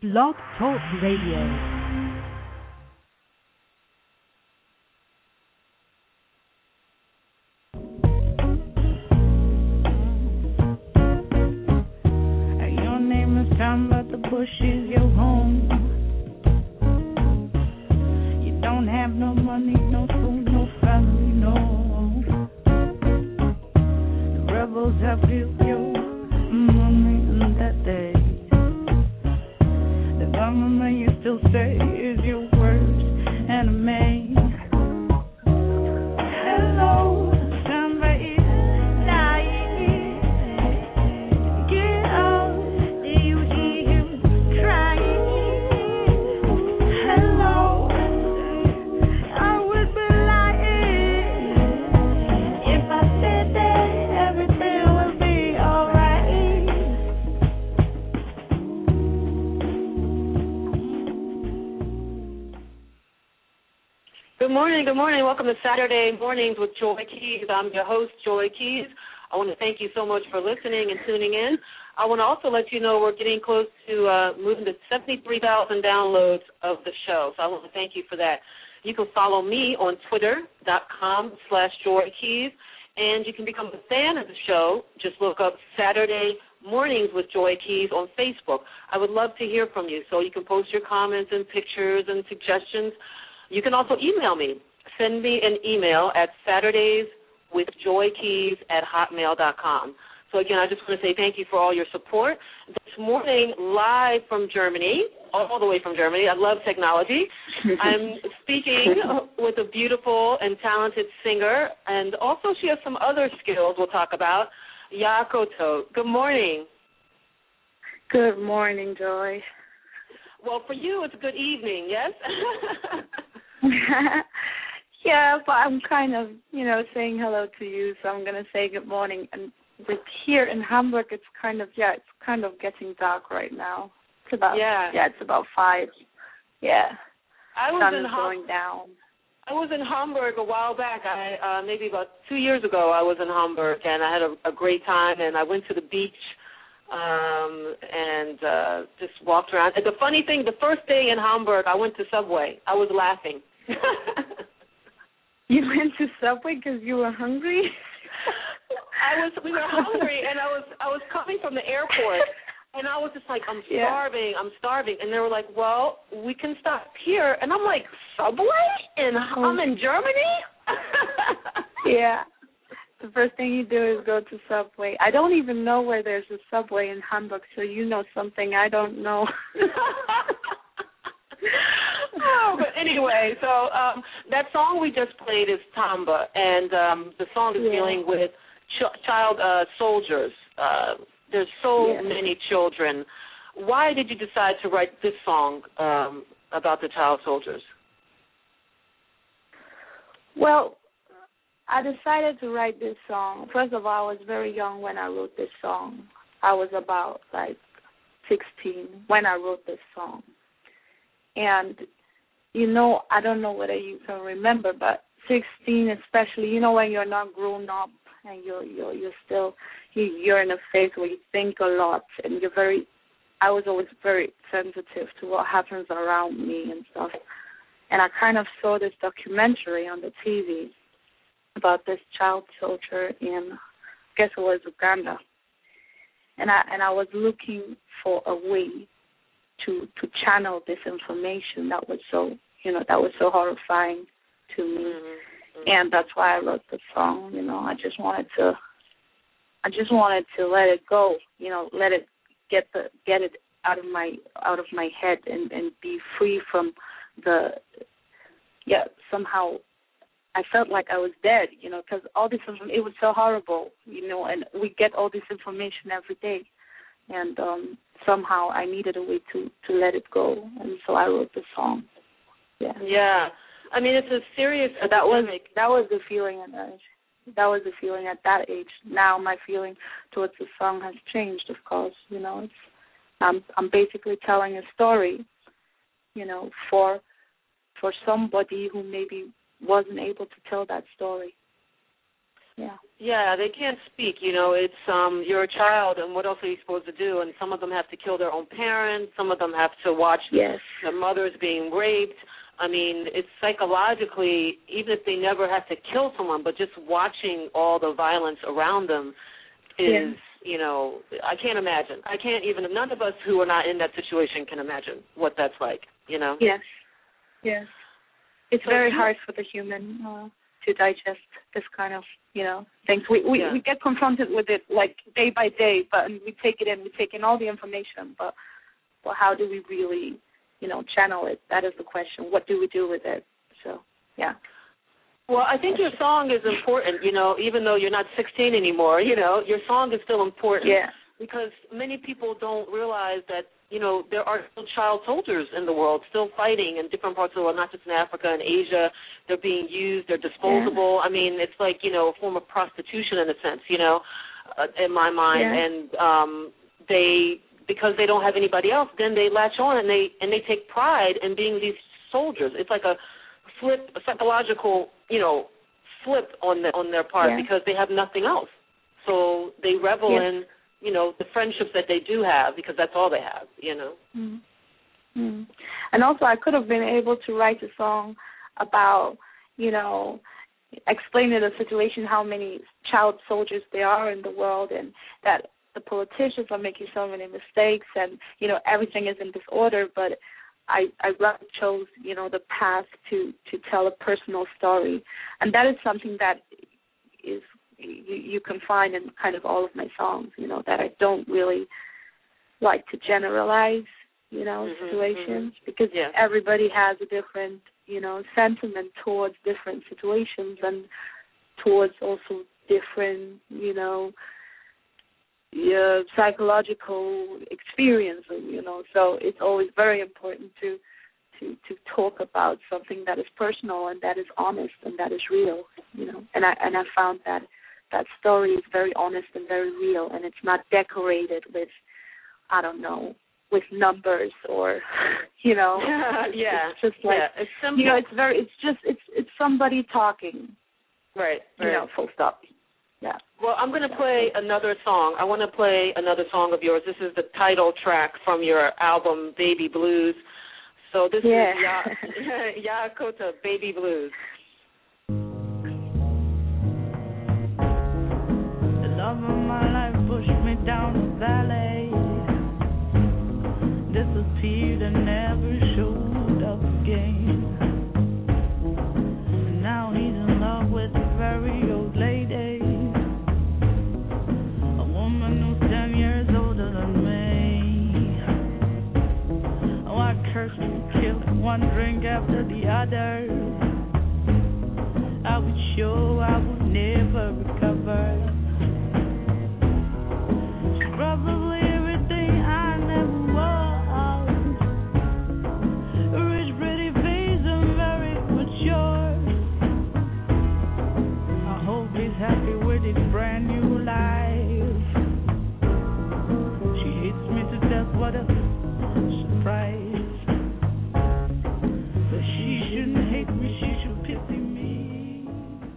Blog Talk Radio. But the bush is your home. You don't have no money, no food, no family, no. The rebels have built your money in that day. The government you still say is your worst enemy. Hello, somebody. Good morning. Welcome to Saturday Mornings with Joy Keys. I'm your host, Joy Keys. I want to thank you so much for listening and tuning in. I want to also let you know we're getting close to moving to 73,000 downloads of the show, so I want to thank you for that. You can follow me on twitter.com/JoyKeys, and you can become a fan of the show. Just look up Saturday Mornings with Joy Keys on Facebook. I would love to hear from you, so you can post your comments and pictures and suggestions. You can also email me. Send me an email at saturdayswithjoykeys@hotmail.com. So, again, I just want to say thank you for all your support. This morning, live from Germany, all the way from Germany. I love technology. I'm speaking with a beautiful and talented singer, and also she has some other skills we'll talk about, Yakoto. Good morning. Good morning, Joy. Well, for you, it's a good evening, yes? Yeah, but I'm kind of, saying hello to you, so I'm going to say good morning. And with here in Hamburg, it's kind of getting dark right now. It's about, it's about 5. Yeah. Sun is going down. I was in Hamburg a while back. Maybe about 2 years ago, I was in Hamburg, and I had a great time, and I went to the beach. And just walked around. And the funny thing, the first day in Hamburg, I went to Subway. I was laughing. You went to Subway because you were hungry? We were hungry, and I was coming from the airport, and I was just like, I'm starving. And they were like, well, we can stop here. And I'm like, Subway? And I'm in Germany? Yeah. The first thing you do is go to Subway. I don't even know where there's a Subway in Hamburg, so you know something I don't know. But anyway, so that song we just played is Tamba, and the song is dealing with child soldiers. There's so many children. Why did you decide to write this song about the child soldiers? Well, I decided to write this song. First of all, I was very young when I wrote this song. I was about 16 when I wrote this song. And, I don't know whether you can remember, but 16 especially, when you're not grown up and you're still, you're in a phase where you think a lot and I was always very sensitive to what happens around me and stuff. And I kind of saw this documentary on the TV about this child soldier in, I guess it was Uganda, and I was looking for a way to channel this information that was so horrifying to me, and that's why I wrote the song. I just wanted to let it go, let it get it out of my head and be free from somehow. I felt like I was dead, because all this it was so horrible, and we get all this information every day, and somehow I needed a way to let it go, and so I wrote the song. Yeah. Yeah. I mean, it's a serious epidemic. That was the feeling at that age. That was the feeling at that age. Now my feeling towards the song has changed, of course. I'm basically telling a story, for somebody who maybe wasn't able to tell that story. Yeah. Yeah, they can't speak. It's you're a child, and what else are you supposed to do? And some of them have to kill their own parents. Some of them have to watch Yes. their mothers being raped. I mean, it's psychologically, even if they never have to kill someone, but just watching all the violence around them is, I can't imagine. I can't even, none of us who are not in that situation can imagine what that's like, Yes. Yes. It's very hard for the human to digest this kind of, things. We get confronted with it like day by day, but we take in all the information, but how do we really, channel it? That is the question. What do we do with it? So, yeah. Well, I think your song is important, even though you're not 16 anymore, your song is still important. Yeah. Because many people don't realize that, there are still child soldiers in the world still fighting in different parts of the world, not just in Africa and Asia. They're being used. They're disposable. Yeah. I mean, it's like, a form of prostitution in a sense, in my mind. Yeah. And because they don't have anybody else, then they latch on and they take pride in being these soldiers. It's like a psychological, flip on their part because they have nothing else. So they revel in, the friendships that they do have because that's all they have, Mm-hmm. Mm-hmm. And also I could have been able to write a song about, explaining the situation, how many child soldiers there are in the world and that the politicians are making so many mistakes and, everything is in disorder, but I rather chose, the path to tell a personal story. And that is something that is you can find in kind of all of my songs, that I don't really like to generalize, situations because everybody has a different, sentiment towards different situations and towards also different, psychological experience, so it's always very important to talk about something that is personal and that is honest and that is real, and I found that story is very honest and very real, and it's not decorated with, I don't know, with numbers or, it's just like, it's simple. It's somebody talking, right. Full stop. Yeah. Well, I'm going to play another song. I want to play another song of yours. This is the title track from your album, Baby Blues. So this is Yakota, Baby Blues. The love of my life pushed me down the valley, disappeared and never showed up again. Now he's in love with a very old lady, a woman who's 10 years older than me. Oh, I cursed and killed one drink after the other. I was sure I would never recover. She's probably everything I never was. A rich, pretty face and very mature. I hope he's happy with his brand new life. She hates me to death, what a surprise. But she shouldn't hate me, she should pity me.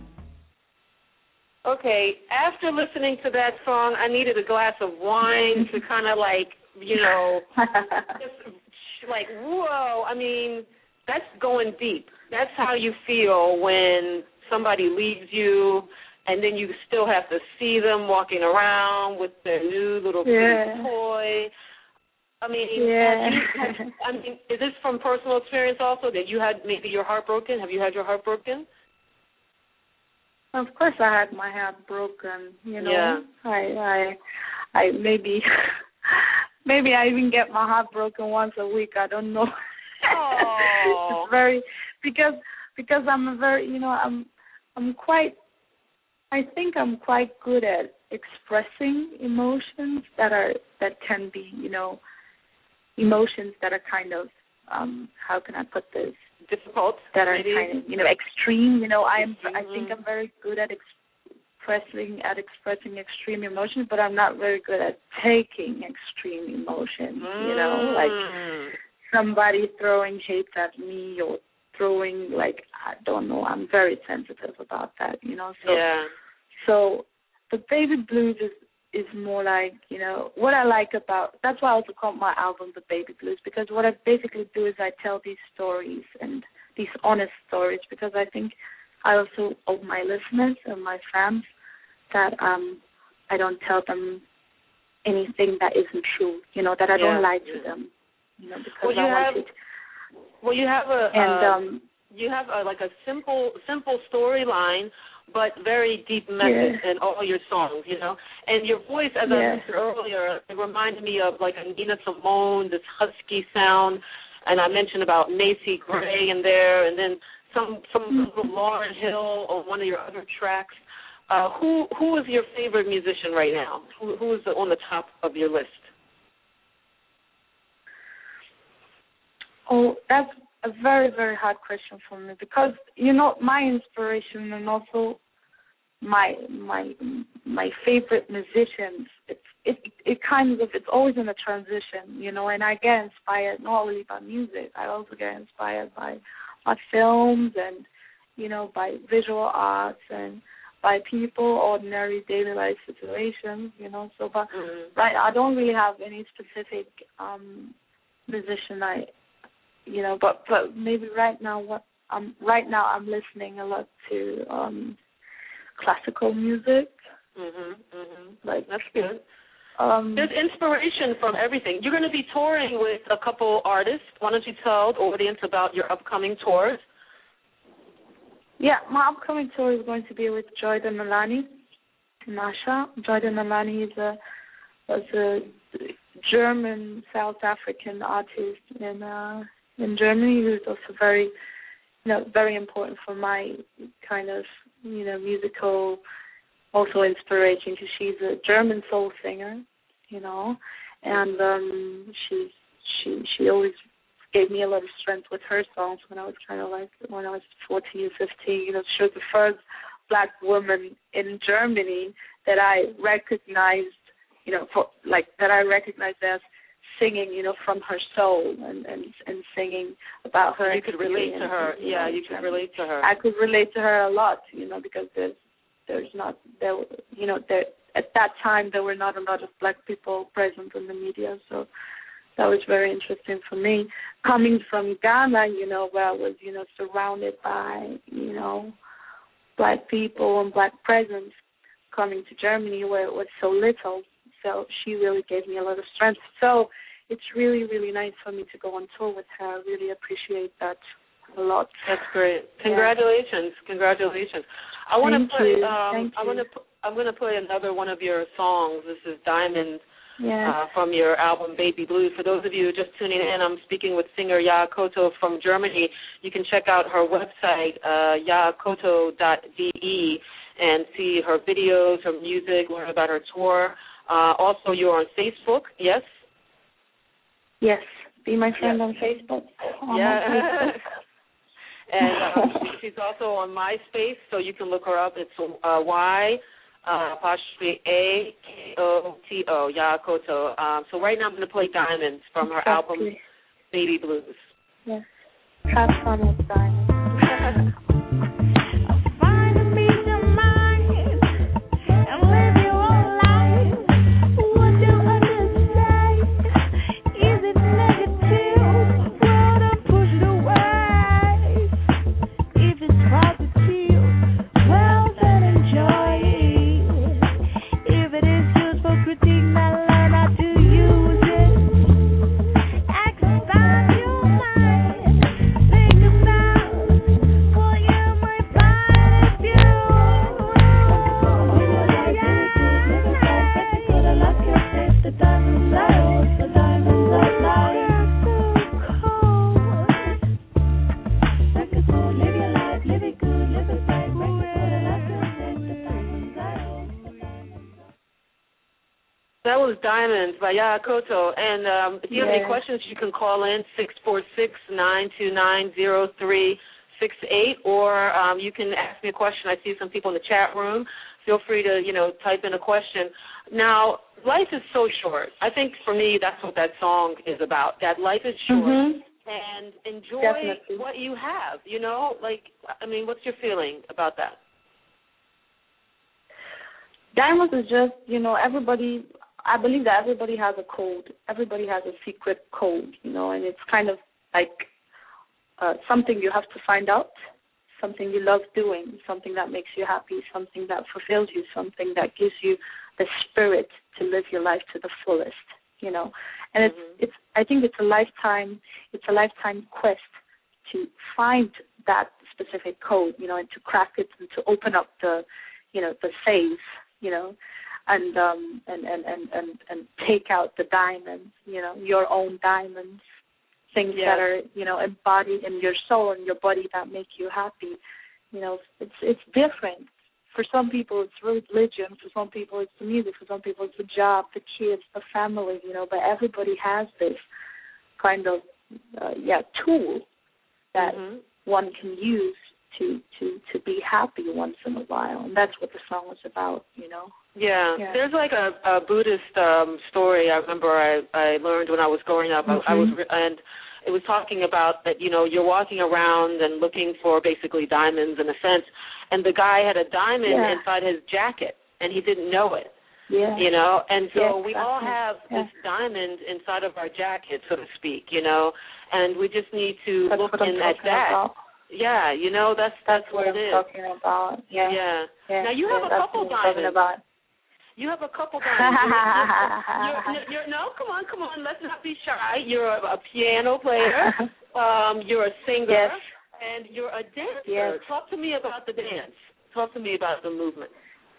Okay, after listening to that song, I needed a glass of wine to kind of like, just like, whoa. I mean, that's going deep. That's how you feel when somebody leaves you and then you still have to see them walking around with their new little toy. I mean, is this from personal experience also that you had maybe your heart broken? Have you had your heart broken? Of course, I had my heart broken. Yeah. I maybe I even get my heart broken once a week. I don't know. Oh. It's very because I'm a very I'm quite. I think I'm quite good at expressing emotions that can be emotions that are kind of how can I put this? Difficult. That are maybe. kind of extreme. I think I'm very good at expressing extreme emotions, but I'm not very good at taking extreme emotions. Like somebody throwing hate at me or throwing I don't know. I'm very sensitive about that. So So the Baby Blues is more like, you know, what I like about, that's why I also call my album The Baby Blues, because what I basically do is I tell these stories and these honest stories, because I think I also owe my listeners and my fans that I don't tell them anything that isn't true, you know, that I don't lie to them, you know, because you have like a simple storyline, but very deep message in all your songs, you know. And your voice, as I mentioned earlier, it reminded me of like a Nina Simone, this husky sound. And I mentioned about Macy Gray in there, and then some little Lauryn Hill on one of your other tracks. Who is your favorite musician right now? Who is on the top of your list? Oh, that's a very, very hard question for me, because, you know, my inspiration and also my favorite musicians, it kind of, it's always in a transition, you know, and I get inspired not only by music, I also get inspired by films and, you know, by visual arts and by people, ordinary daily life situations, you know. So, but right, I don't really have any specific musician you know, but maybe right now I'm listening a lot to classical music. Like, that's good. There's inspiration from everything. You're going to be touring with a couple artists. Why don't you tell the audience about your upcoming tours? Yeah, my upcoming tour is going to be with Joy de Melanie, Nasha. Joy de Melanie is a German South African artist in Germany, who's also very, you know, very important for my kind of, you know, musical also inspiration, because she's a German soul singer, you know, and she always gave me a lot of strength with her songs when I was when I was 14 or 15. You know, she was the first black woman in Germany that I recognized, you know, as singing, you know, from her soul and singing about her. You could relate to her. Yeah, you could relate to her. I could relate to her a lot, you know, because at that time there were not a lot of black people present in the media, so that was very interesting for me. Coming from Ghana, you know, where I was, you know, surrounded by, you know, black people and black presence, coming to Germany where it was so little. So she really gave me a lot of strength. So it's really, really nice for me to go on tour with her. I really appreciate that a lot. That's great. Congratulations. Congratulations. I'm going to play another one of your songs. This is Diamond from your album Baby Blues. For those of you just tuning in, I'm speaking with singer Yaa Koto from Germany. You can check out her website, yaakoto.de, and see her videos, her music, learn about her tour. Also, you're on Facebook, yes? Yes. Be my friend on Facebook. And she's also on MySpace, so you can look her up. It's Y _AKOTO, Yaa Koto. So right now I'm going to play Diamonds from her album Baby Blues. Yes. Have fun with Diamonds. That was Diamonds by Yaa Koto. And if you have any questions, you can call in 646-929-0368, or you can ask me a question. I see some people in the chat room. Feel free to, you know, type in a question. Now, life is so short. I think for me that's what that song is about, that life is short. And enjoy what you have, you know? Like, I mean, what's your feeling about that? Diamonds is just, everybody, I believe that everybody has a code. Everybody has a secret code, and it's kind of like something you have to find out, something you love doing, something that makes you happy, something that fulfills you, something that gives you the spirit to live your life to the fullest, And it's I think it's a lifetime quest to find that specific code, and to crack it and to open up the safe, and take out the diamonds, your own diamonds, things that are, embodied in your soul and your body that make you happy. It's different. For some people, it's religion. For some people, it's the music. For some people, it's the job, the kids, the family. But everybody has this kind of tool that one can use to be happy once in a while, and that's what the song was about. Yeah. There's like a Buddhist story. I remember I learned when I was growing up. And it was talking about that, you're walking around and looking for basically diamonds in a sense, and the guy had a diamond inside his jacket, and he didn't know it. Yeah. And so we all have this diamond inside of our jacket, so to speak, and we just need to look in at that. About. Yeah, that's what it is. Talking about. Yeah. Now you have a couple diamonds. You have a couple diamonds. No, come on. Let's not be shy. You're a piano player. You're a singer, and you're a dancer. Yes. Talk to me about the dance. Talk to me about the movement.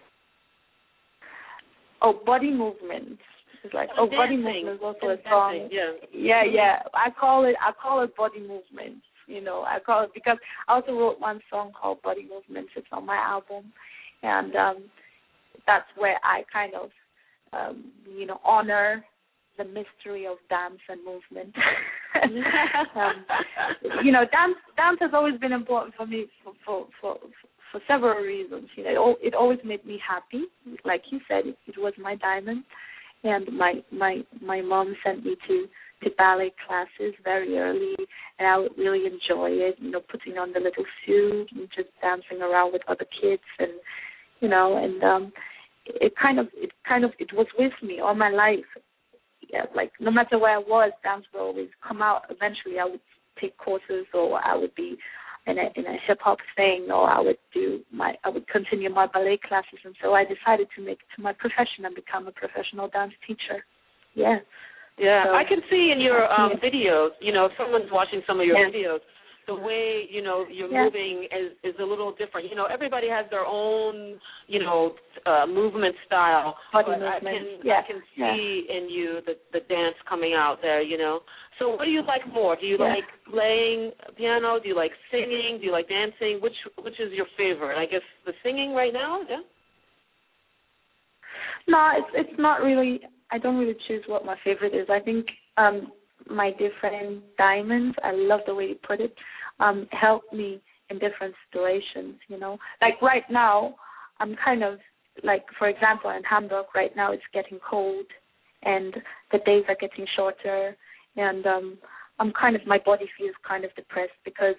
Oh, body movement. It's like body movement is also a song. Yeah. I call it body movement. I call it because I also wrote one song called Body Movements. It's on my album, and that's where I kind of, honor the mystery of dance and movement. Dance has always been important for me for several reasons. It always made me happy. Like you said, it was my diamond, and my mom sent me to ballet classes very early, and I would really enjoy it, putting on the little suit and just dancing around with other kids, and it was with me all my life. Yeah, like no matter where I was, dance would always come out. Eventually, I would take courses, or I would be in a hip hop thing, or I would continue my ballet classes, and so I decided to make it to my profession and become a professional dance teacher. Yeah. Yeah, so, I can see in your videos, if someone's watching some of your videos, the way, you're moving is a little different. Everybody has their own, movement style. Body but movement. I can see in you the dance coming out there, So what do you like more? Do you like playing piano? Do you like singing? Do you like dancing? Which is your favorite? I guess the singing right now, yeah? No, it's not really. I don't really choose what my favorite is. I think my different diamonds, I love the way you put it, help me in different situations, Like right now, I'm kind of, like, for example, in Hamburg right now it's getting cold and the days are getting shorter, and my body feels kind of depressed because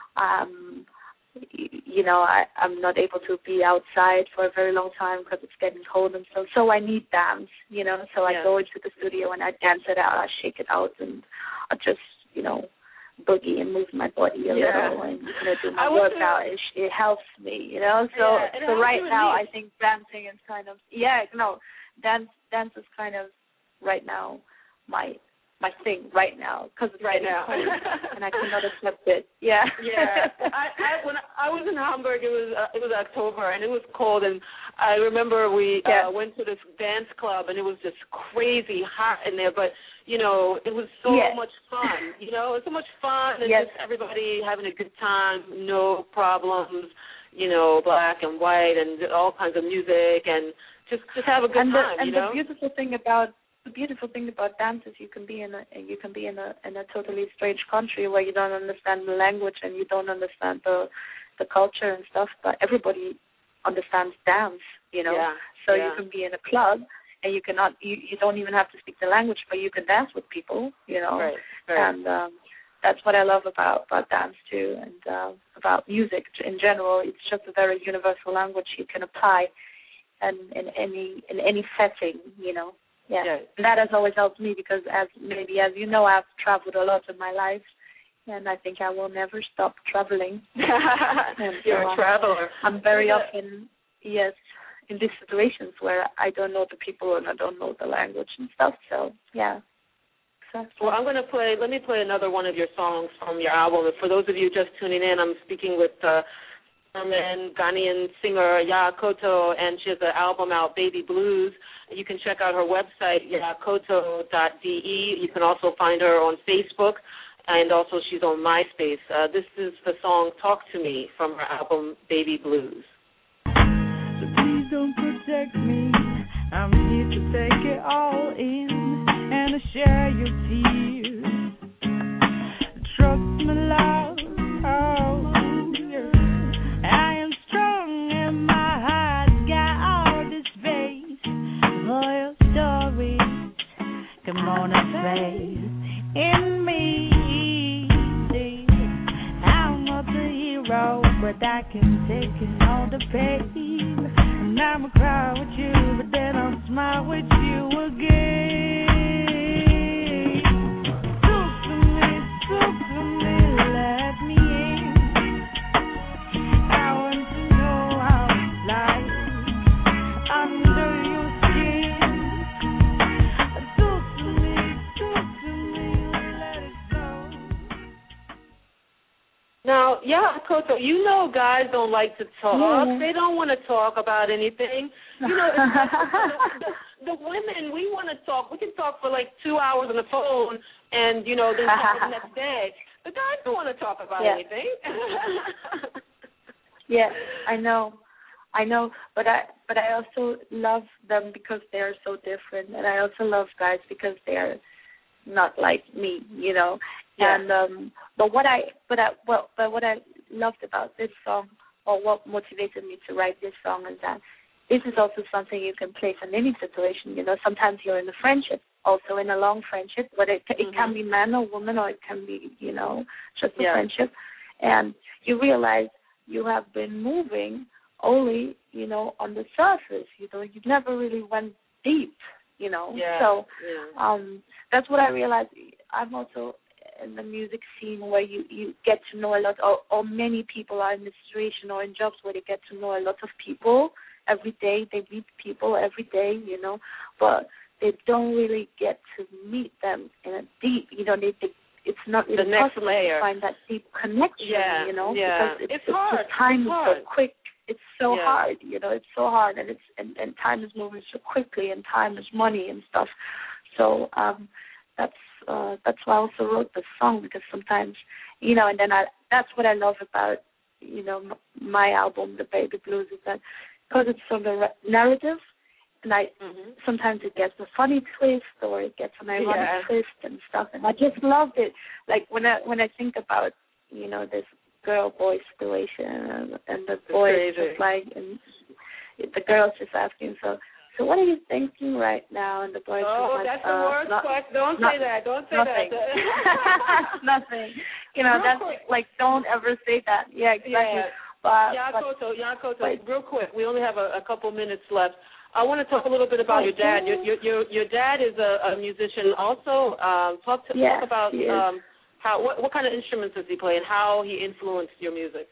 I'm not able to be outside for a very long time because it's getting cold, and so I need dance, So I go into the studio and I dance it out, I shake it out, and I just, boogie and move my body a little and do my workout. It helps me, So right now I think dancing is kind of dance is kind of right now my thing right now because it's right now and I cannot accept it. Yeah. When I was in Hamburg, it was October and it was cold, and I remember we went to this dance club and it was just crazy hot in there, but it was so much fun. It was so much fun and just everybody having a good time, no problems. Black and white and all kinds of music and just have a good time. The beautiful thing about dance is you can be in a totally strange country where you don't understand the language and you don't understand the culture and stuff, but everybody understands dance, you can be in a club and you don't even have to speak the language, but you can dance with people, Right. And that's what I love about dance too, and about music in general. It's just a very universal language you can apply and in any setting, you know. Yeah. Yeah. And that has always helped me because as you know, I've traveled a lot in my life, and I think I will never stop traveling. You're a traveler. I'm very often, yes, in these situations where I don't know the people and I don't know the language and stuff. So, yeah. Well, let me play another one of your songs from your album. For those of you just tuning in, I'm speaking with Ghanaian singer Yaa Koto, and she has an album out, Baby Blues. You can check out her website, yaakoto.de. You can also find her on Facebook, and also she's on MySpace. This is the song Talk to Me from her album, Baby Blues. So please don't protect me. I'm here to take it all in and to share your tears. Trust me, love. Oh, yeah. I am strong and my heart's got all the space for your stories. Come on and face in me. I'm not the hero, but I can take in all the pain. And I'ma cry with you, but then I'll smile with you again. Talk to me, let me in. I want to know how it's like under your skin. Talk to me, let it go. Now, Koto, you know guys don't like to talk. Yeah. They don't want to talk about anything. You know, the women, we want to talk. We can talk for like 2 hours on the phone and, you know, then talk the next day. The guys don't want to talk about anything. Yeah, I know, but I also love them because they are so different, and I also love guys because they are not like me, you know. Yeah. And but what I loved about this song, or what motivated me to write this song, is that this is also something you can place in any situation. You know, sometimes you're in a friendship, also in a long friendship, but it can be man or woman, or it can be, you know, just a friendship, and you realize you have been moving only, you know, on the surface. You know, you never really went deep, you know. Yeah. So that's what I realized. I'm also in the music scene where you get to know a lot, or many people are in the situation or in jobs where they get to know a lot of people every day. They meet people every day, you know, but they don't really get to meet them in a deep, you know, it's not really the next possible layer. to find that deep connection, you know, because it's hard. Just time is hard. so quick. It's so hard, you know, it's so hard, and and time is moving so quickly, and time is money and stuff. So that's why I also wrote the song, because sometimes, you know, and then that's what I love about, you know, my album, The Baby Blues, is that because it's so narrative, and sometimes it gets a funny twist, or it gets an ironic twist and stuff, and I just loved it. Like when I think about, you know, this girl-boy situation, and the boy is just like, and the girl's just asking, so what are you thinking right now? And the boy's just like, that's the worst question. Don't say that. Don't say nothing. that. Nothing. You know, that's like, don't ever say that. Yeah, exactly. Yeah. But Yaa Koto, real quick, we only have a couple minutes left. I want to talk a little bit about your dad. Your dad is a musician also. Talk about what kind of instruments does he play and how he influenced your music.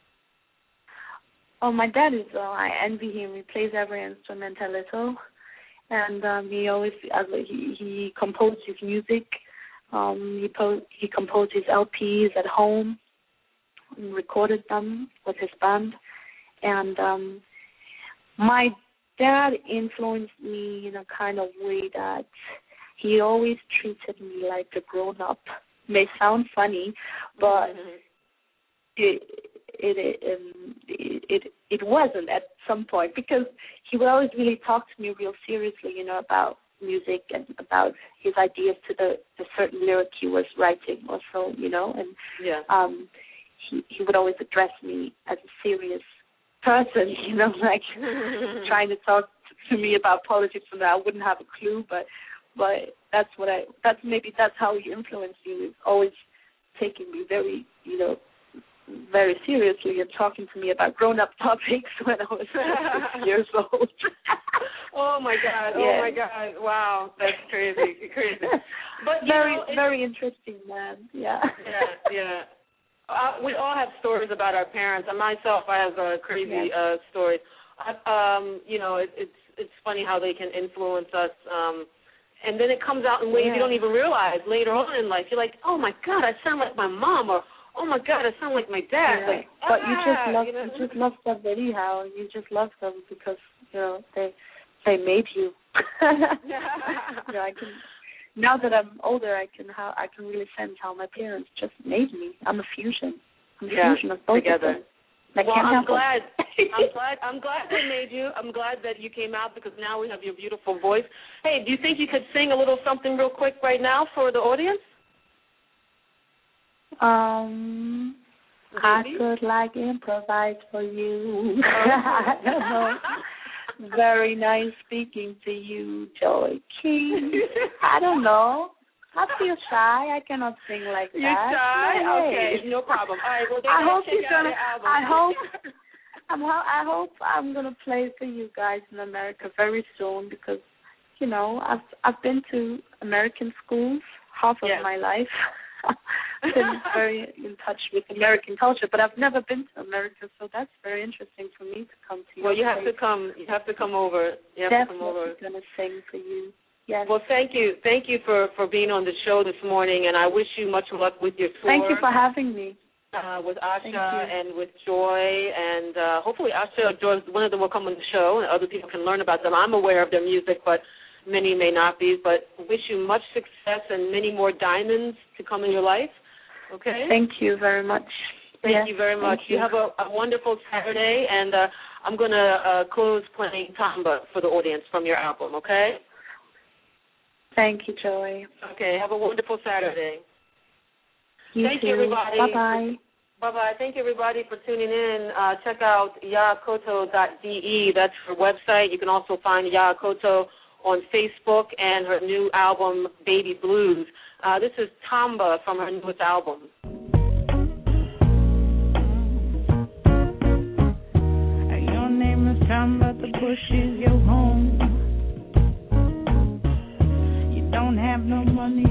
Oh, my dad is. I envy him. He plays every instrument a little, and he always he composed his music. He composed his LPs at home, and recorded them with his band, and my dad influenced me in a kind of way that he always treated me like a grown-up. May sound funny, but it wasn't at some point, because he would always really talk to me real seriously, you know, about music and about his ideas to the certain lyric he was writing also, you know, and he would always address me as a serious person, you know, like trying to talk to me about politics, and I wouldn't have a clue, but that's how he influenced me. He was always taking me very, you know, very seriously and talking to me about grown-up topics when I was 6 years old. Oh my God! Yeah. Oh my God! Wow, that's crazy, crazy. But very interesting, man. Yeah. Yeah. We all have stories about our parents. And myself, I have a crazy story. It's funny how they can influence us, and then it comes out in ways you don't even realize later on in life. You're like, oh my God, I sound like my mom, or oh my God, I sound like my dad. Yeah. Like, but you just love them anyhow. You just love them because they made you. I can. Now that I'm older, I can really sense how my parents just made me. I'm a fusion. I'm a fusion of both together. of them. I'm glad. I'm glad they made you. I'm glad that you came out because now we have your beautiful voice. Hey, do you think you could sing a little something real quick right now for the audience? I could improvise for you. I don't know. Very nice speaking to you, Joy King. I don't know. I feel shy. I cannot sing like that. You're shy? Okay, no problem. All right, well, I hope check out the album. I hope I'm gonna play for you guys in America very soon because, I've been to American schools half of my life. Been very in touch with American culture, but I've never been to America, so that's very interesting for me to come to. Well, you have to come. You have to come over. Definitely gonna sing for you. Yes. Well, thank you for being on the show this morning, and I wish you much luck with your tour. Thank you for having me. With Asha and with Joy, and hopefully Asha or Joy, one of them will come on the show, and other people can learn about them. I'm aware of their music, but many may not be. But wish you much success and many more diamonds to come in your life. Okay? Thank you very much. Thank you very much. You have a wonderful Saturday, and I'm going to close playing Tamba for the audience from your album, okay? Thank you, Joy. Okay, have a wonderful Saturday. Thank you, everybody. Bye-bye. Bye-bye. Thank you, everybody, for tuning in. Check out yaakoto.de. That's her website. You can also find Yaa Akoto on Facebook and her new album, Baby Blues. This is Tamba from her newest album. Your name is Tamba, the bush is your home. You don't have no money